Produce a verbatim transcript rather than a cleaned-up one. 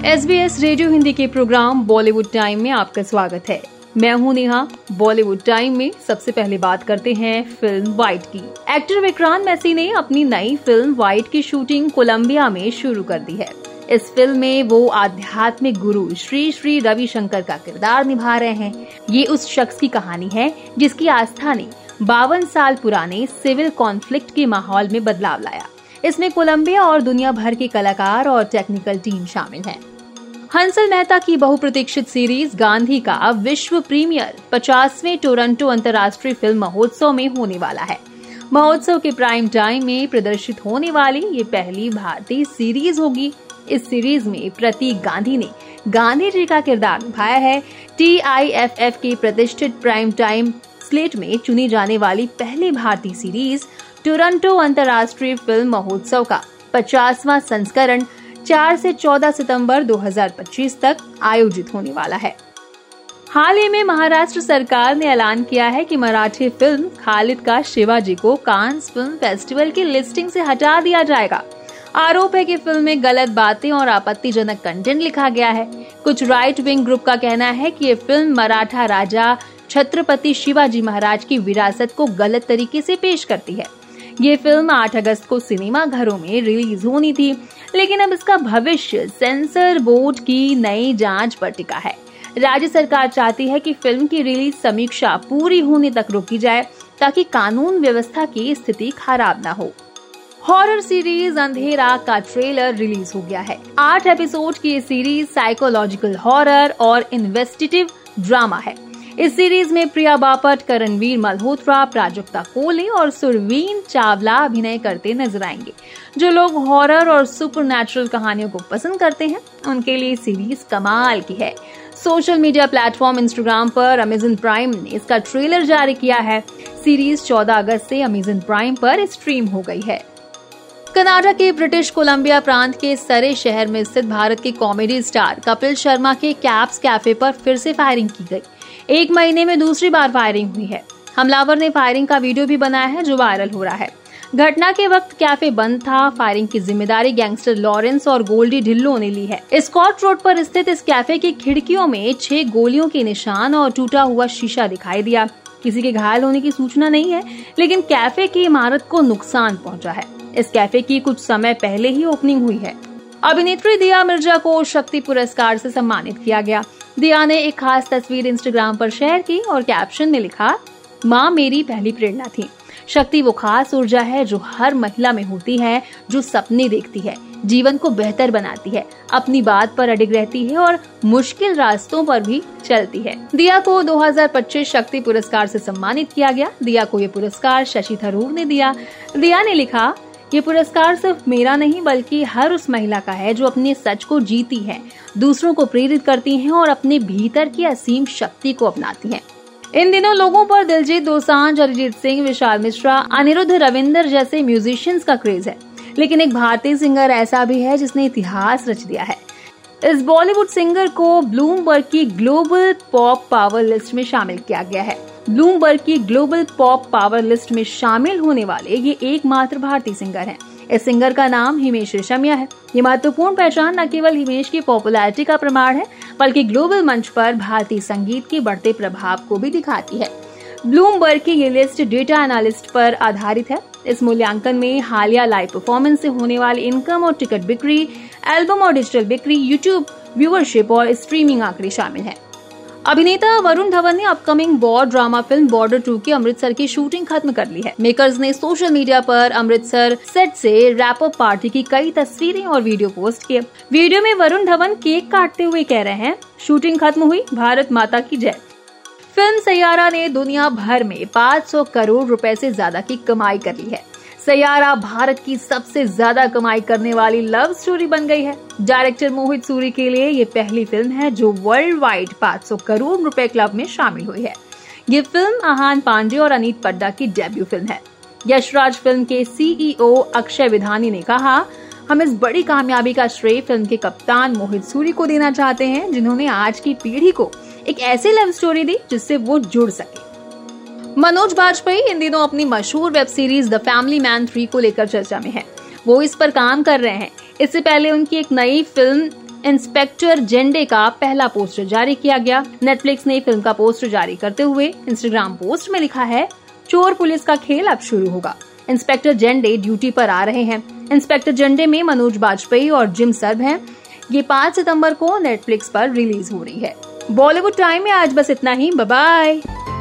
S B S radio Hindi के programme Bollywood time में आपका स्वागत है। मैं हूं नेहा। बॉलीवुड टाइम में सबसे पहले बात करते हैं फिल्म वाइट की। एक्टर विक्रांत मैसी ने अपनी नई फिल्म वाइट की शूटिंग कोलंबिया में शुरू कर दी है। इस फिल्म में वो आध्यात्मिक गुरु श्री श्री रविशंकर का किरदार निभा रहे हैं। ये उस शख्स की कहानी है जिसकी आस्था ने बावन साल पुराने सिविल कॉन्फ्लिक्ट के माहौल में बदलाव लाया। इसमें कोलंबिया और दुनिया भर के कलाकार और टेक्निकल टीम शामिल है। हंसल मेहता की बहुप्रतीक्षित सीरीज गांधी का विश्व प्रीमियर पचासवें टोरंटो अंतर्राष्ट्रीय फिल्म महोत्सव में होने वाला है। महोत्सव के प्राइम टाइम में प्रदर्शित होने वाली ये पहली भारतीय सीरीज होगी। इस सीरीज में प्रतीक गांधी ने गांधी जी का किरदार निभाया है। टी आई एफ एफ के प्रतिष्ठित प्राइम टाइम स्लेट में चुनी जाने वाली पहली भारतीय सीरीज टोरंटो अंतर्राष्ट्रीय फिल्म महोत्सव का पचासवां संस्करण चार से चौदह सितंबर दो हज़ार पच्चीस तक आयोजित होने वाला है। हाल ही में महाराष्ट्र सरकार ने ऐलान किया है कि मराठी फिल्म खालिद का शिवाजी को कांस फिल्म फेस्टिवल की लिस्टिंग से हटा दिया जाएगा। आरोप है कि फिल्म में गलत बातें और आपत्तिजनक कंटेंट लिखा गया है। कुछ राइट विंग ग्रुप का कहना है कि ये फिल्म मराठा राजा छत्रपति शिवाजी महाराज की विरासत को गलत तरीके से पेश करती है। ये फिल्म आठ अगस्त को सिनेमा घरों में रिलीज होनी थी, लेकिन अब इसका भविष्य सेंसर बोर्ड की नई जांच पर टिका है। राज्य सरकार चाहती है कि फिल्म की रिलीज समीक्षा पूरी होने तक रोकी जाए ताकि कानून व्यवस्था की स्थिति खराब न हो। हॉरर सीरीज अंधेरा का ट्रेलर रिलीज हो गया है। आठ एपिसोड की ये सीरीज साइकोलॉजिकल हॉरर और इन्वेस्टिगेटिव ड्रामा है। इस सीरीज में प्रिया बापट, करणवीर मल्होत्रा, प्राजक्ता कोले और सुरवीन चावला अभिनय करते नजर आएंगे। जो लोग हॉरर और सुपरनैचुरल कहानियों को पसंद करते हैं उनके लिए सीरीज कमाल की है। सोशल मीडिया प्लेटफॉर्म इंस्टाग्राम पर अमेजन प्राइम ने इसका ट्रेलर जारी किया है। सीरीज चौदह अगस्त से अमेजन प्राइम पर स्ट्रीम हो गई है। कनाडा के ब्रिटिश कोलंबिया प्रांत के सरे शहर में स्थित भारत के कॉमेडी स्टार कपिल शर्मा के कैप्स कैफे पर फिर से फायरिंग की गई। एक महीने में दूसरी बार फायरिंग हुई है। हमलावर ने फायरिंग का वीडियो भी बनाया है जो वायरल हो रहा है। घटना के वक्त कैफे बंद था। फायरिंग की जिम्मेदारी गैंगस्टर लॉरेंस और गोल्डी ढिल्लों ने ली है। स्कॉट रोड पर स्थित इस कैफे की खिड़कियों में छह गोलियों के निशान और टूटा हुआ शीशा दिखाई दिया। किसी के घायल होने की सूचना नहीं है, लेकिन कैफे की इमारत को नुकसान पहुंचा है। इस कैफे की कुछ समय पहले ही ओपनिंग हुई है। अभिनेत्री दिया मिर्जा को शक्ति पुरस्कार से सम्मानित किया गया। दिया ने एक खास तस्वीर इंस्टाग्राम पर शेयर की और कैप्शन में लिखा, माँ मेरी पहली प्रेरणा थी। शक्ति वो खास ऊर्जा है जो हर महिला में होती है, जो सपने देखती है, जीवन को बेहतर बनाती है, अपनी बात पर अडिग रहती है और मुश्किल रास्तों पर भी चलती है। दिया को दो हज़ार पच्चीस शक्ति पुरस्कार से सम्मानित किया गया। दिया को ये पुरस्कार शशि थरूर ने दिया। दिया ने लिखा, ये पुरस्कार सिर्फ मेरा नहीं बल्कि हर उस महिला का है जो अपने सच को जीती है, दूसरों को प्रेरित करती हैं और अपने भीतर की असीम शक्ति को अपनाती हैं। इन दिनों लोगों पर दिलजीत दोसांझ, अरिजीत सिंह, विशाल मिश्रा, अनिरुद्ध रविंदर जैसे म्यूजिशियंस का क्रेज है, लेकिन एक भारतीय सिंगर ऐसा भी है जिसने इतिहास रच दिया है। इस बॉलीवुड सिंगर को ब्लूमबर्ग की ग्लोबल पॉप पावर लिस्ट में शामिल किया गया है। ब्लूमबर्ग की ग्लोबल पॉप पावर लिस्ट में शामिल होने वाले ये एकमात्र भारतीय सिंगर हैं। इस सिंगर का नाम हिमेश रेशमिया है। ये महत्वपूर्ण पहचान न केवल हिमेश की पॉपुलैरिटी का प्रमाण है, बल्कि ग्लोबल मंच पर भारतीय संगीत के बढ़ते प्रभाव को भी दिखाती है। ब्लूमबर्ग की ये लिस्ट डेटा एनालिस्ट पर आधारित है। इस मूल्यांकन में हालिया लाइव परफॉर्मेंस से होने वाली इनकम और टिकट बिक्री, एल्बम और डिजिटल बिक्री, यूट्यूब व्यूअरशिप और स्ट्रीमिंग आंकड़े शामिल हैं। अभिनेता वरुण धवन ने upcoming war drama film border two की अमृतसर की शूटिंग खत्म कर ली है। मेकर्स ने सोशल मीडिया पर अमृतसर सेट से रैप अप पार्टी की कई तस्वीरें और वीडियो पोस्ट किए। वीडियो में वरुण धवन केक काटते हुए कह रहे हैं, शूटिंग खत्म हुई, भारत माता की जय। फिल्म सैयारा ने दुनिया भर में पाँच सौ करोड़ रुपए से ज्यादा की कमाई कर ली है। सैयारा भारत की सबसे ज्यादा कमाई करने वाली लव स्टोरी बन गई है। डायरेक्टर मोहित सूरी के लिए ये पहली फिल्म है जो वर्ल्ड वाइड पाँच सौ करोड़ रुपए क्लब में शामिल हुई है। ये फिल्म आहान पांडे और अनीत पड्डा की डेब्यू फिल्म है। यशराज फिल्म के सीईओ अक्षय विधानी ने कहा, हम इस बड़ी कामयाबी का श्रेय फिल्म के कप्तान मोहित सूरी को देना चाहते हैं, जिन्होंने आज की पीढ़ी को एक ऐसी लव स्टोरी दी जिससे वो जुड़ सके। मनोज बाजपेयी इन दिनों अपनी मशहूर web series the family man three को लेकर चर्चा में है। वो इस पर काम कर रहे हैं। इससे पहले उनकी एक नई फिल्म इंस्पेक्टर जेंडे का पहला पोस्टर जारी किया गया। नेटफ्लिक्स ने फिल्म का पोस्टर जारी करते हुए इंस्टाग्राम पोस्ट में लिखा है, चोर पुलिस का खेल अब शुरू होगा। इंस्पेक्टर जेंडे ड्यूटी पर आ रहे हैं। इंस्पेक्टर जेंडे में मनोज बाजपेयी और जिम सर्ब हैं। ये पाँच सितंबर को नेटफ्लिक्स पर रिलीज हो रही है। बॉलीवुड टाइम में आज बस इतना ही। Bye bye.